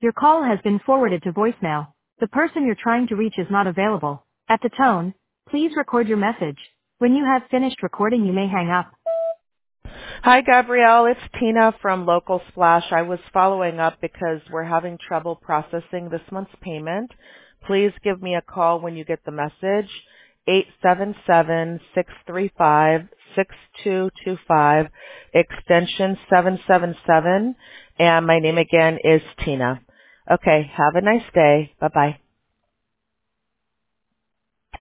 Your call has been forwarded to voicemail. The person you're trying to reach is not available. At the tone, please record your message. When you have finished recording, you may hang up. Hi, Gabrielle. It's Tina from Local Splash. I was following up because we're having trouble processing this month's payment. Please give me a call when you get the message, 877-635-6225, extension 777, and my name again is Tina. Okay, have a nice day. Bye-bye.